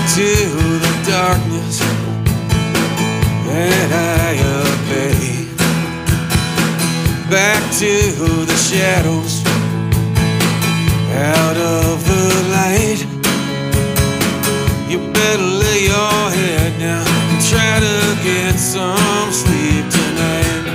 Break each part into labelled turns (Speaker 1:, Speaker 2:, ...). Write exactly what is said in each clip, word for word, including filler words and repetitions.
Speaker 1: to the darkness and I obey. Back to the shadows, out of the light. You better lay your head down and try to get some sleep tonight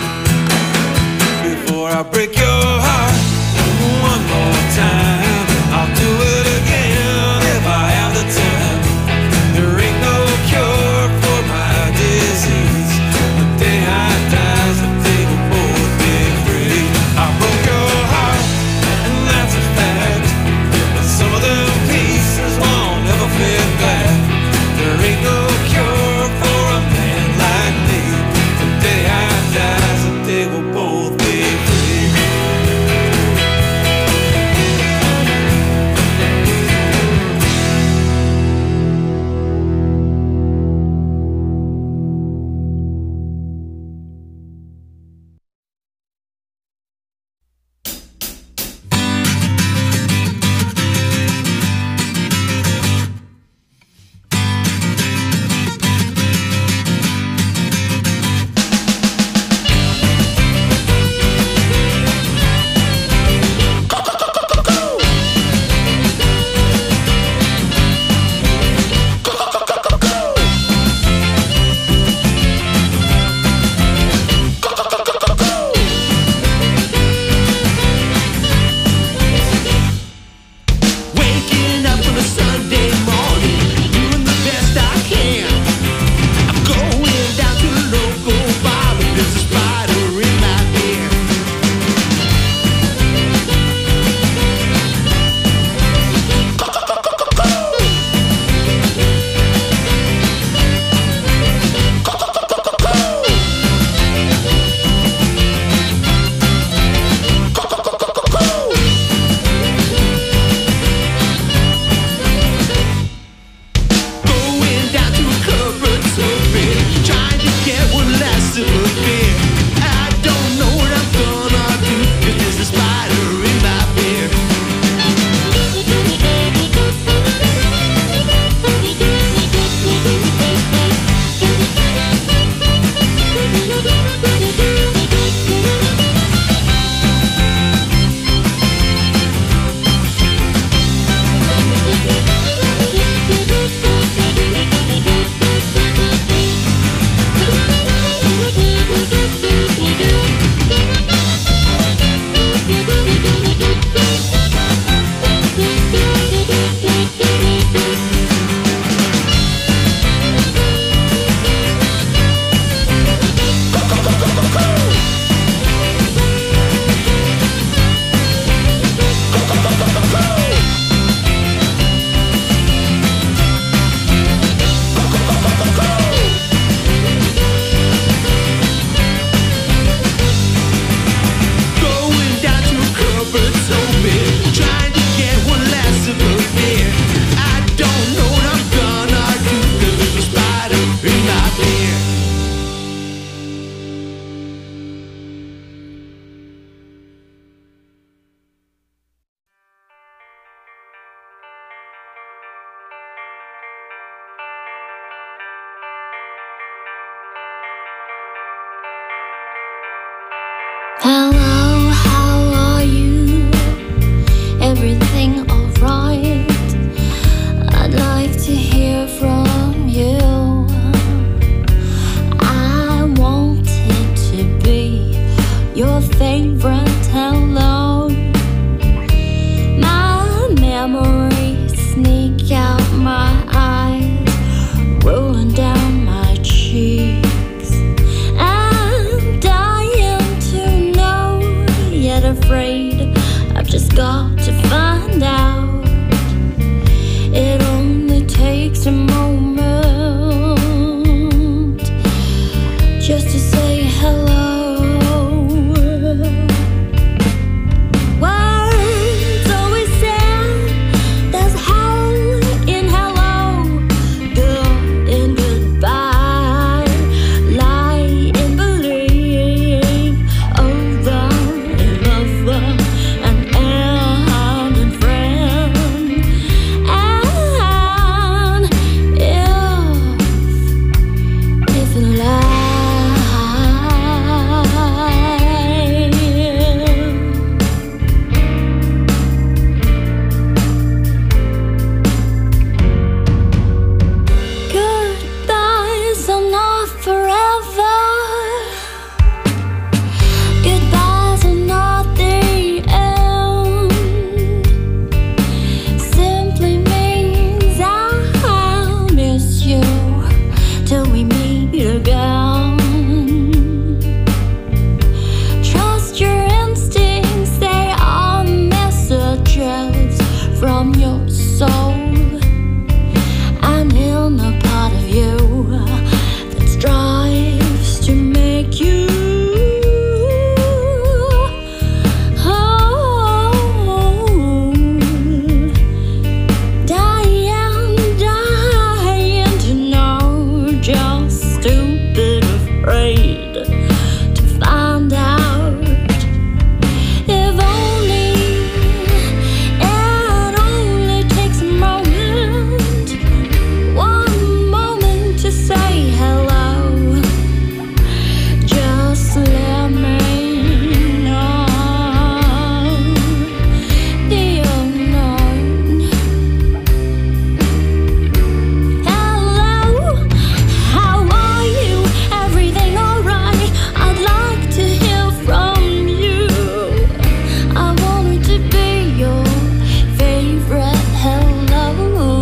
Speaker 1: before I break your heart one more time. I'll do it again if I have the time. There ain't no cure for my disease. The day I die, the day we'll both be free. I broke your heart, and that's a fact. But some of them pieces won't ever fit back. There ain't no cure for a man like me. The day I die, the day we'll both be free.
Speaker 2: from your soul. I'm in a part of you that strives to make you whole. Dying, dying to know, just stupid afraid to find out. If only it only takes a moment, one moment to say hello. Just let me know the unknown. Hello, how are you? Everything alright? I'd like to hear from you. I wanted to be your favorite hello,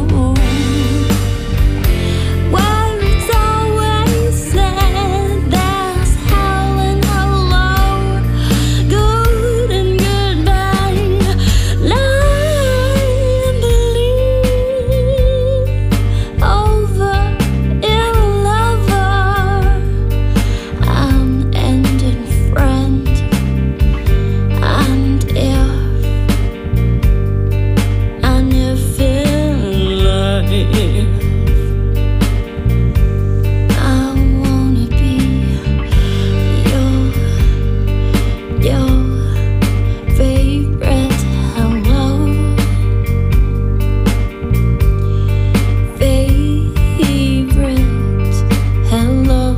Speaker 2: where it's always said there's hell and hello, good and goodbye. Lie and believe over ill lover, an ending friend. And if, and if in life I wanna be your, your favorite hello, favorite hello.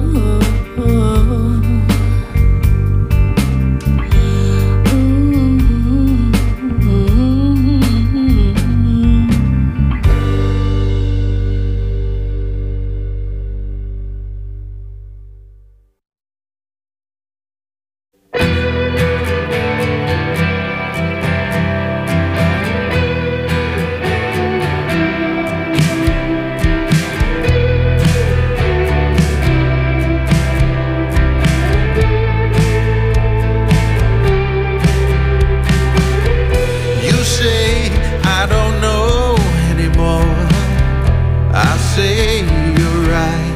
Speaker 3: You say I don't know anymore. I say you're right.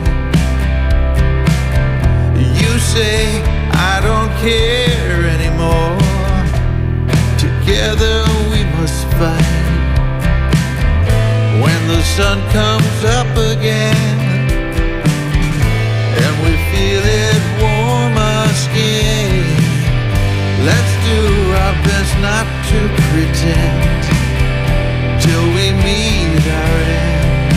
Speaker 3: You say I don't care anymore. Together we must fight. When the sun comes up again and we feel it warm our skin, let's do our best not to pretend till we meet our end.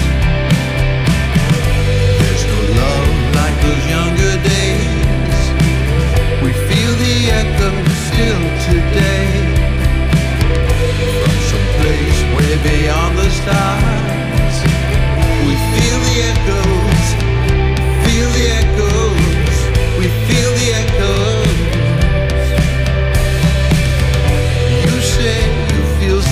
Speaker 3: There's no love like those younger days. We feel the echo still today. From some place way beyond the stars, we feel the echoes, feel the echoes, we feel the echoes. You say you feel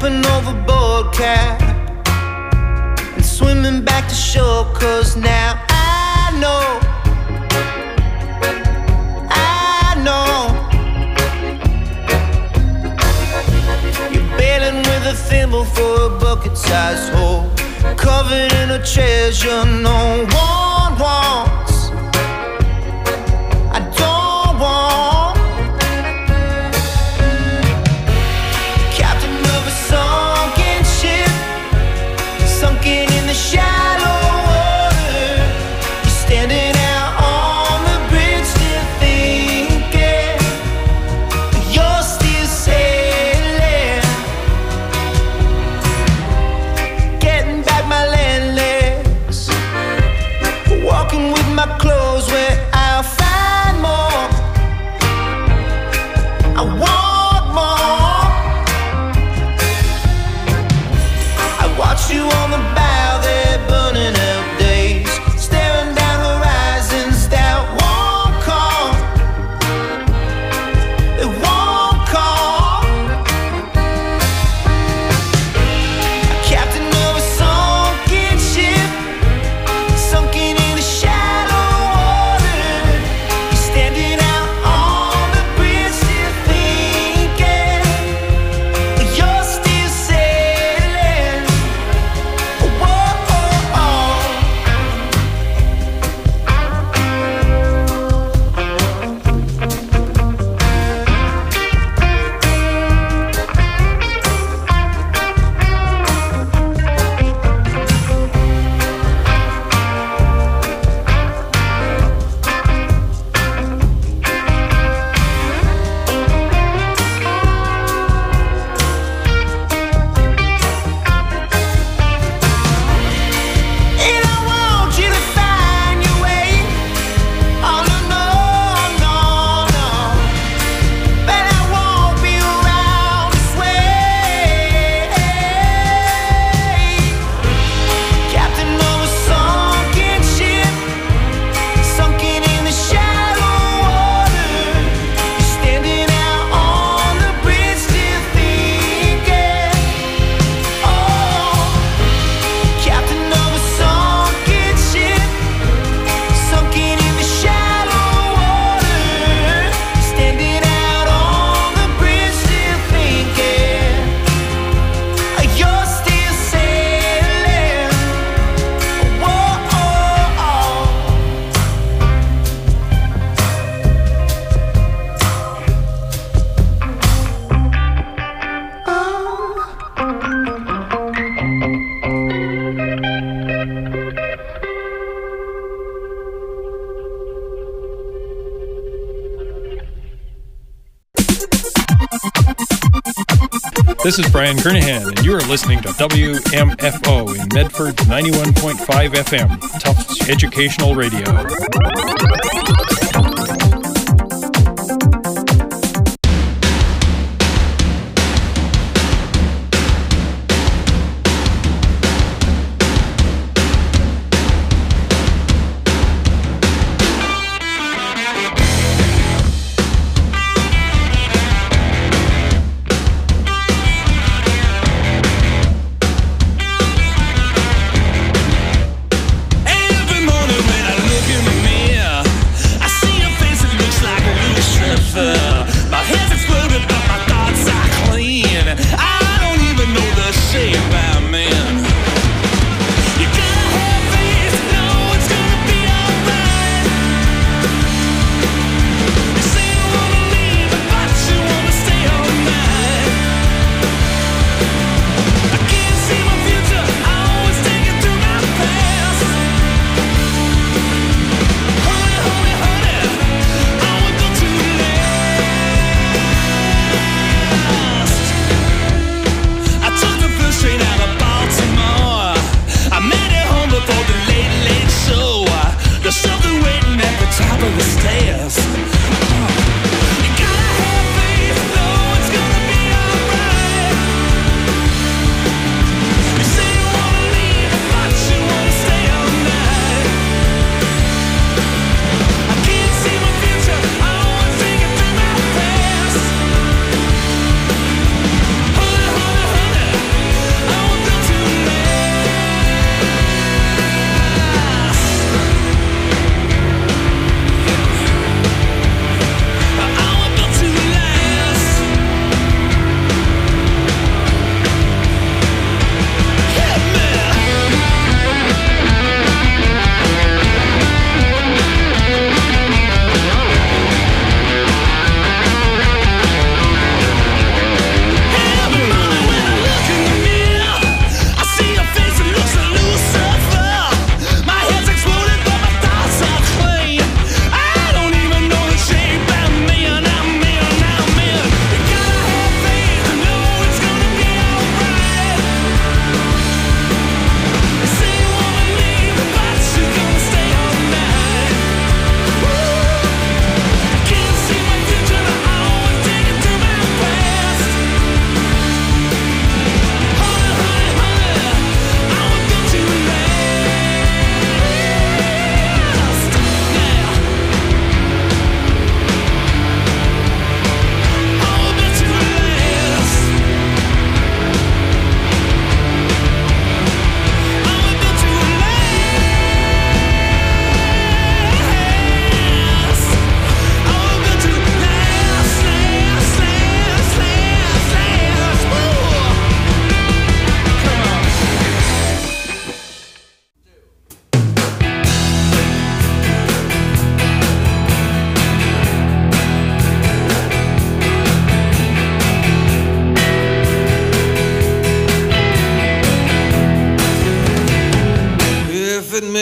Speaker 4: jumping overboard, Cap, and swimming back to shore. Cause now I know, I know you're bailing with a thimble for a bucket-sized hole, covered in a treasure no one wants. I don't want. Captain of a sunken ship, sunken in the shallow water. You're standing out on the bridge, still thinking you're still sailing. Getting back my land legs, walking with my clothes where I'll find more. I want more. I watch you on the bow there, burning out days, staring down horizons that won't come. They won't come. A captain of a sunken ship, sunken in the shallow water. You're standing out on the bridge, still thinking you're still sailing. Whoa, oh, oh. And I want you to find your way. Oh no, no, no, no. But I won't be around this way. Captain of a sunken ship, sunken in the shallow water. You're standing out on the bridge, still thinking. Oh, captain of a sunken ship, sunken in the shallow water. Standing out on the bridge, still thinking you're still sailing. Whoa, oh, oh.
Speaker 5: This is Brian Kernahan, and you are listening to W M F O in Medford ninety-one point five F M, Tufts Educational Radio.
Speaker 1: Every morning when I look in the mirror,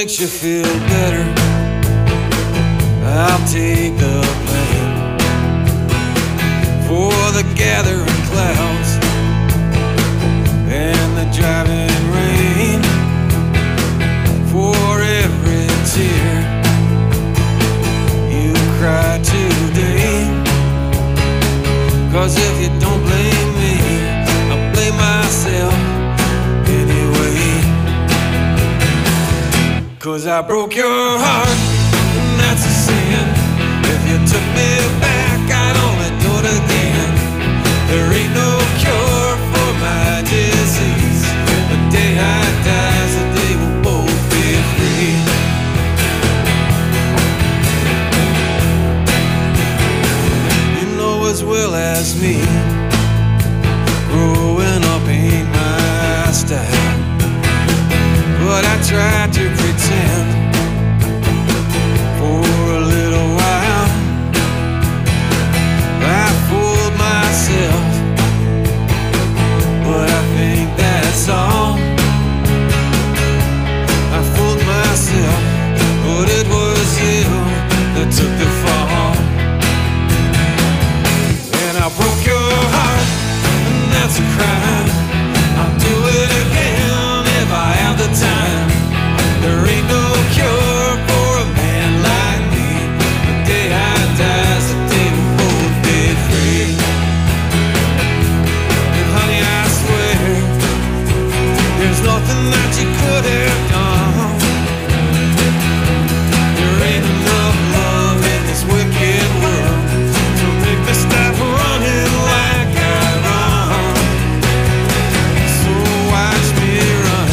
Speaker 1: makes you feel better, I'll take the blame for the gathering clouds and the driving rain, for every tear you cry today. 'Cause if you don't blame me, I'll blame myself anyway. 'Cause I broke your heart, and that's a sin. If you took me back, I'd only do it again. There ain't no cure for my disease. The day I die is the day we'll both be free. You know as well as me, growing up ain't my style, but I tried to pretend for a little while. I fooled myself, but I think that's all. I fooled myself, but it was you that took the fall. And I broke your heart, and that's a crime. I'll do it again if I have the time. There ain't no cure for a man like me. The day I die is the day we'll both be free. And honey, I swear, there's nothing that you could have done. There ain't enough love in this wicked world to make me stop running like I run. So watch me run.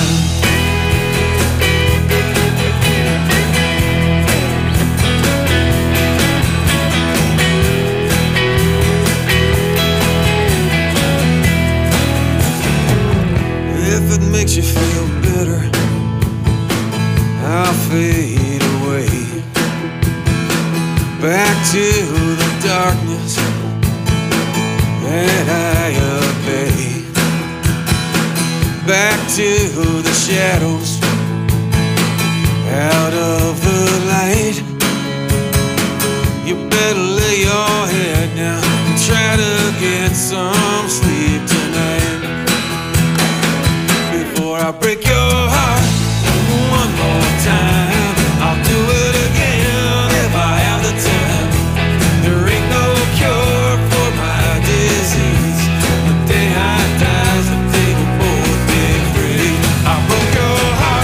Speaker 1: If it makes you feel better, I'll fade away back to the darkness that I obey, back to the shadows, out of the light. You better lay your head down and try to get some sleep tonight. Before I break your heart one more time, I'll do it again if I have the time. There ain't no cure for my disease. The day I die is the day we'll both be free. I broke your heart.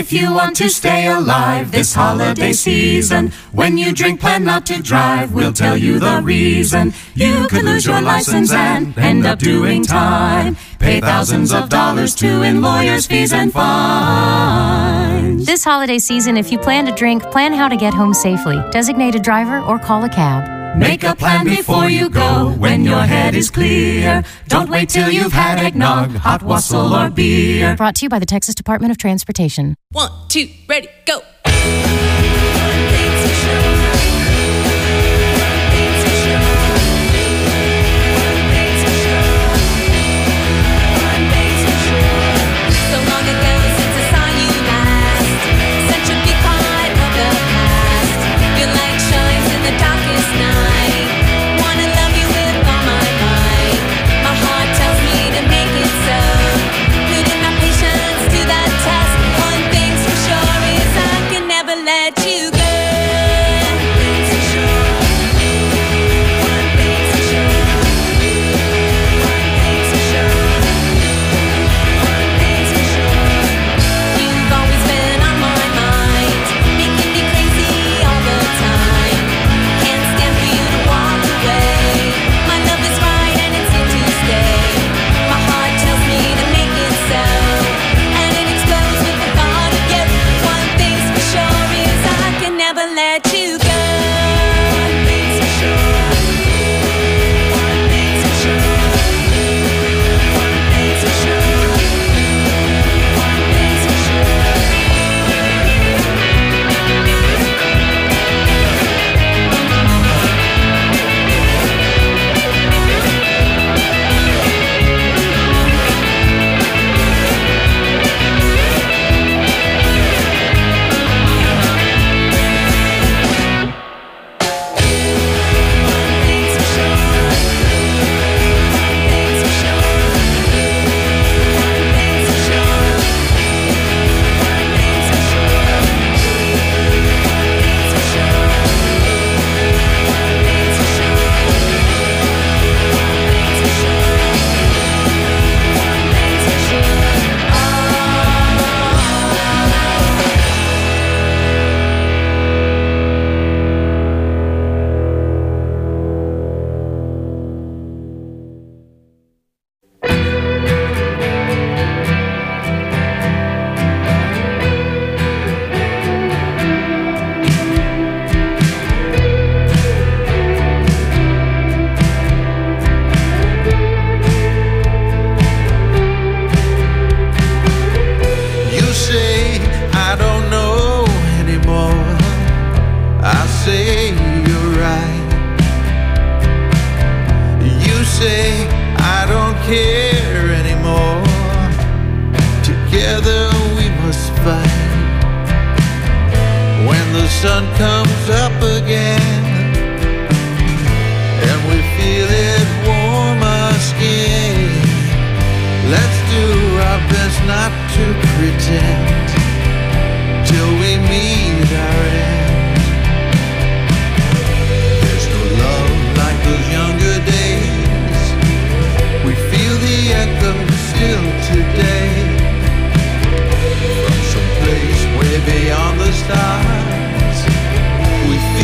Speaker 6: If you want to stay alive this holiday season, when you drink, plan not to drive. We'll tell you the reason. You could lose your license and end up doing time. Pay thousands of dollars to in lawyers' fees and fines.
Speaker 7: This holiday season, if you plan to drink, plan how to get home safely. Designate a driver or call a cab.
Speaker 6: Make a plan before you go when your head is clear. Don't wait till you've had eggnog, hot wassail, or beer.
Speaker 7: Brought to you by the Texas Department of Transportation.
Speaker 8: One, two, ready, go.
Speaker 3: Beyond the stars, we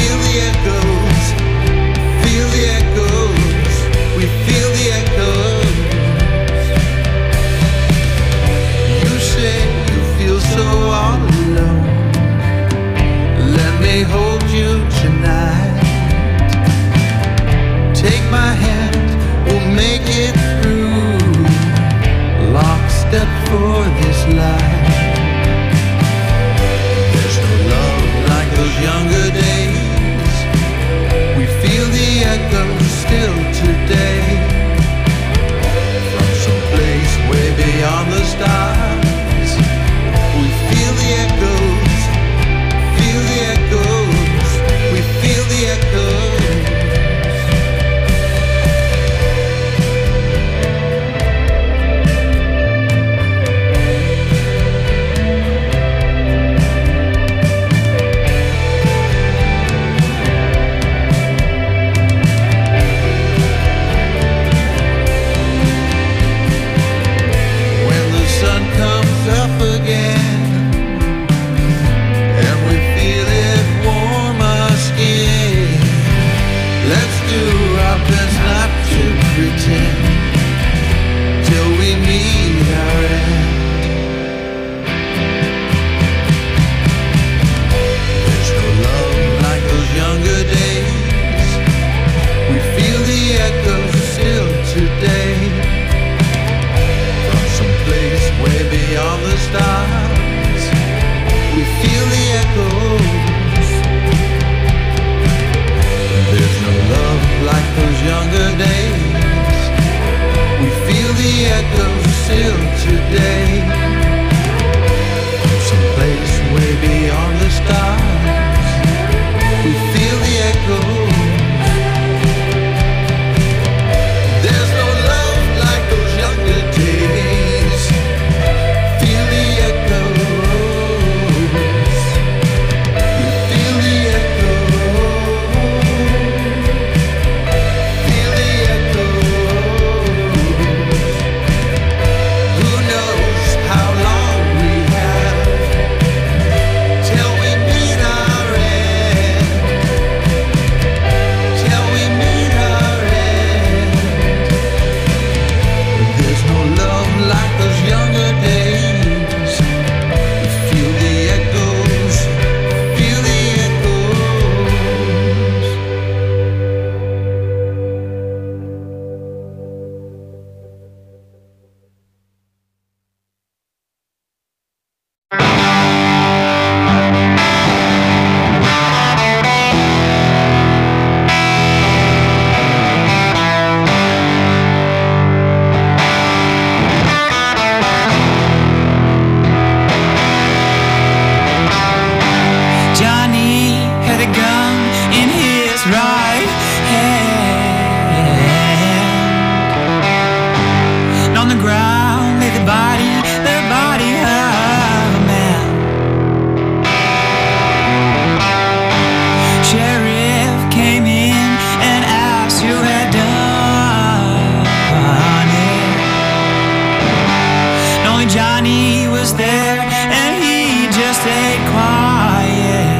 Speaker 4: Johnny was there and he just stayed quiet.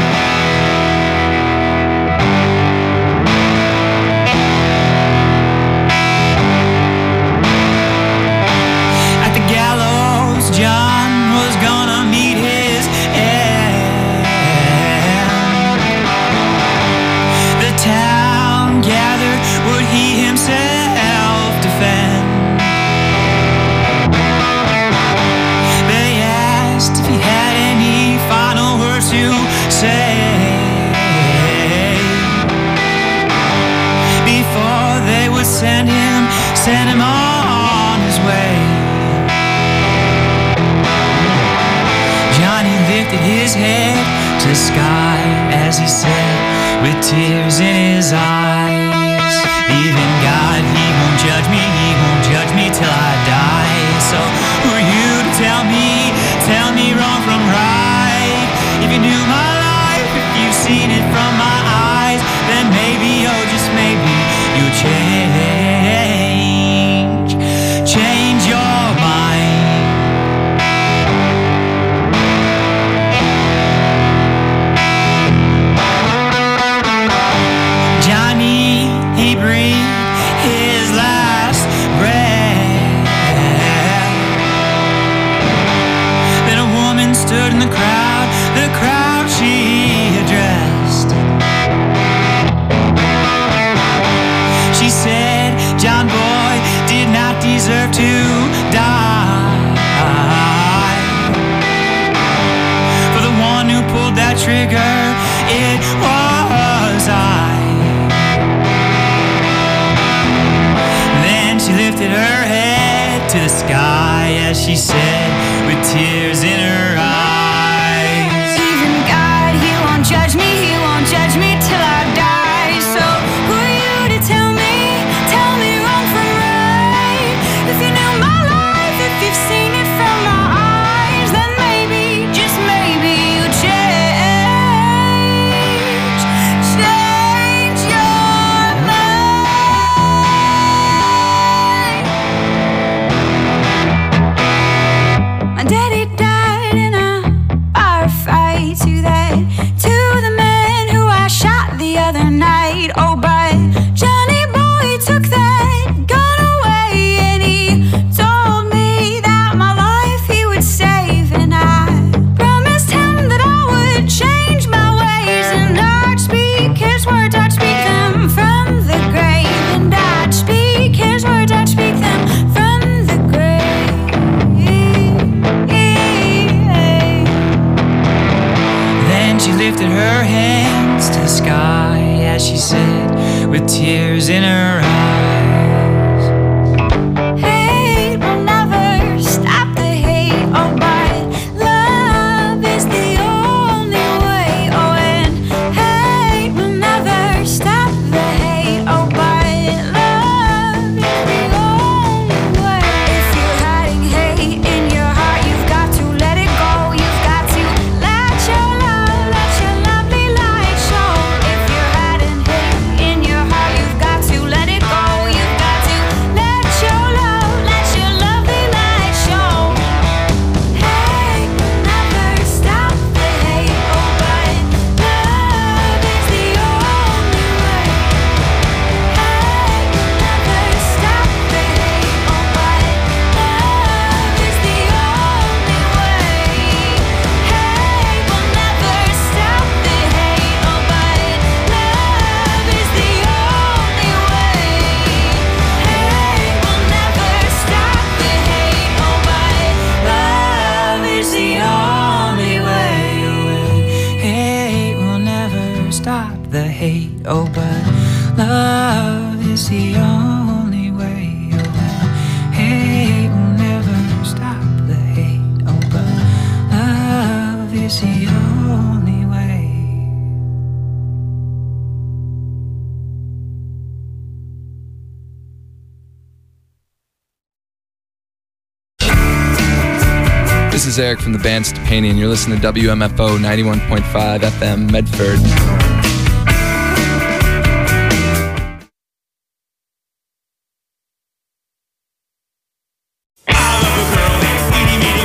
Speaker 4: At the gallows, John was gonna meet his end. The town gathered, would he himself defend? They asked if he had any final words to say before they would send him, send him on his way. Johnny lifted his head to the sky as he said, with tears in his eyes, even God, he won't judge me, he won't judge me till I die. So who are you to tell me, tell me wrong from right? If you knew my life, if you've seen it from my eyes, then maybe, oh just maybe, you'll change, change your mind. Johnny, he breathed his last breath. Then a woman stood in the crowd, the crowd she addressed. She said, John boy did not deserve to die. For the one who pulled that trigger, it was I. Then she lifted her head to the sky as she said, with tears in her eyes,
Speaker 2: Even God, he won't judge me, he won't judge me till I die. So who are you to tell me, tell me wrong from right? If you knew my life, if you've seen it from my eyes, then maybe, just maybe, you change, change your mind. My daddy died in a bar fight. To that, to the man who I shot the other night. Oh, but Johnny boy took that gun away, and he told me that my life he would save. And I promised him that I would change my ways, and I'd speak his words, I'd speak them from the grave. And I'd speak his words, I'd speak them from the grave.
Speaker 4: Then she lifted her hands to the sky as she said, with tears in her eyes,
Speaker 2: Hate will never stop the hate. Oh, but love is the only way. Oh, and hate will never stop the hate. Oh, but love is the only way. If you're hiding hate in your heart, you've got to let it go. You've got to let your love, let your lovely light show. If you're hiding hate in your heart, you've got to let it go. You've got to let your love, let your lovely light show. Hate will never stop the hate. Oh, but love is the only way. Hate will never stop the hate. Oh, but love is the only way. Hate will never stop the hate. Oh, but love is the only way. Hate will never stop the hate. Oh, but love is the only way.
Speaker 4: hate will never stop the hate. Oh, but love is the only way. Oh, hate will never stop the hate. Oh, but love is the only way.
Speaker 9: This is Eric from the band Stepani, and you're listening to W M F O ninety-one point five F M Medford.
Speaker 1: I love a girl that's skinny, meaty,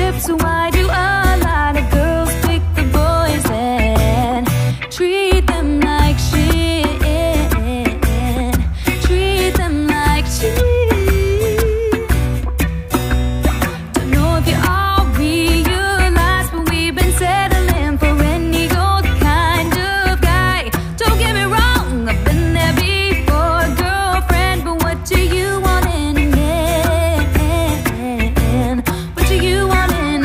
Speaker 2: lips. Why do a lot of girls pick the boys and treat them like shit? Treat them like shit. Don't know if you all realize, but we've been settling for any old kind of guy. Don't get me wrong, I've been there before, girlfriend, but what do you want in a man? What do you want in a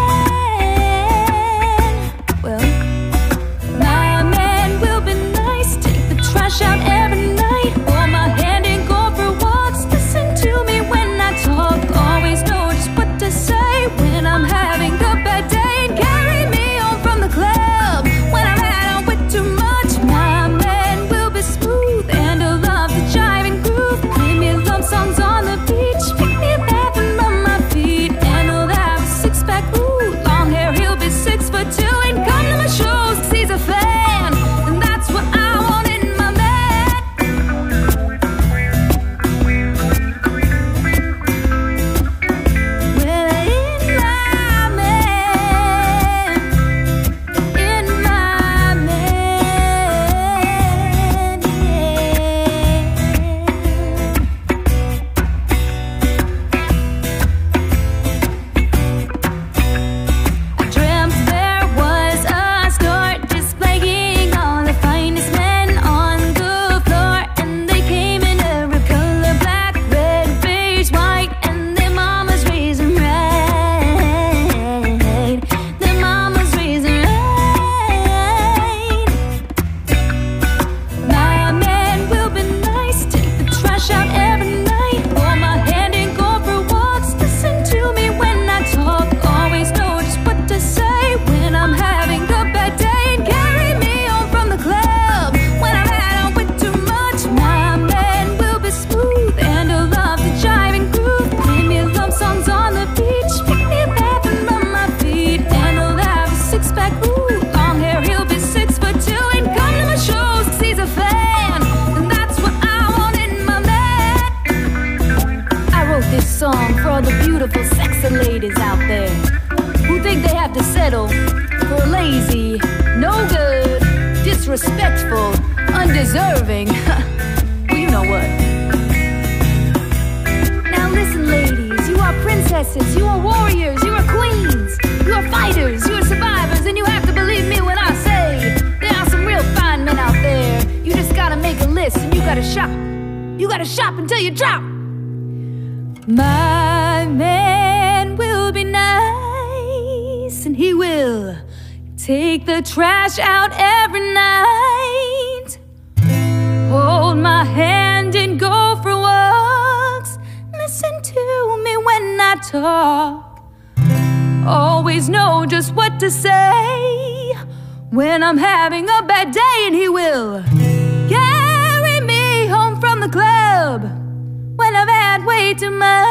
Speaker 2: man? Well, my man will be nice, take the trash out every night, hold my hand and go for walks, listen to me when I talk, always know just what to say when I'm having a bad day, and carry me home from the club when I've had on with too much. My man will be smooth and he'll love to jive and groove, play me love songs on the beach, pick me back and rub my feet, and he'll have a six pack, ooh, long hair, he'll be six foot two, and come to my shows 'cause he's a fan, and that's what I want in my man. Well, in my man, in my man, I dreamt there was a store displaying all the finest men on the floor, and they came in every color, black, red, beige, white, and their mama's raising right. Their mama's raising right. My man will be nice, take the trash out every night, hold my hand and go for walks, listen to me when I talk, always know just what to say when I'm having a bad day, and carry me home from the club when I've had on with too much. My man will be smooth and he'll love to jive and groove, play me love songs on the beach, pick me back and rub my feet, and he'll have a six pack, ooh, long hair, he'll be six foot two, and come to my shows 'cause he's a fan, and that's what I want in my man. I wrote this song for all the beautiful, sexy ladies out there who think they have to settle for a lazy, no good, disrespectful, undeserving. Well, you know what? Now listen, ladies, you are princesses, you are warriors, you are queens, you are fighters, you are survivors, and you have to believe me when I say there are some real fine men out there. You just gotta make a list and you gotta shop. You gotta shop until you drop. My man will be nice, and he will take the trash out every night, hold my hand and go for walks, listen to me when I talk, always know just what to say when I'm having a bad day, and he will carry me home from the club when I've had way too much.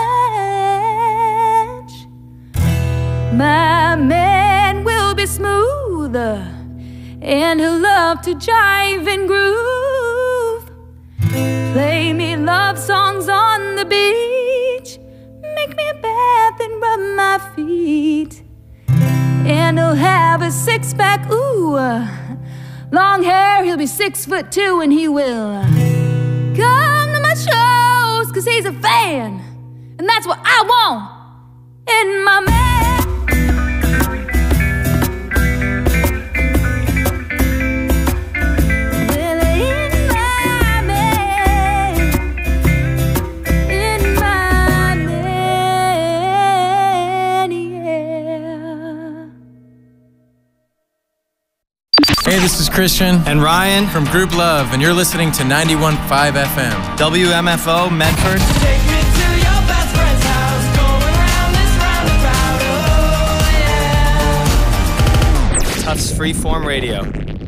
Speaker 2: My man will be smooth and he'll love to jive and groove, play me love songs on the beach, make me a bath and rub my feet, and he'll have a six pack, ooh, long hair, he'll be six foot two, and he will come to my shows 'cause he's a fan, and that's what I want in my man. Well, in my man, in my man, yeah.
Speaker 10: Hey, this is Christian and Ryan from Group Love, and you're listening to ninety-one point five F M. W M F O Medford.
Speaker 4: Take me to your best friend's house, going round this roundabout, oh yeah.
Speaker 10: Tufts Freeform Radio.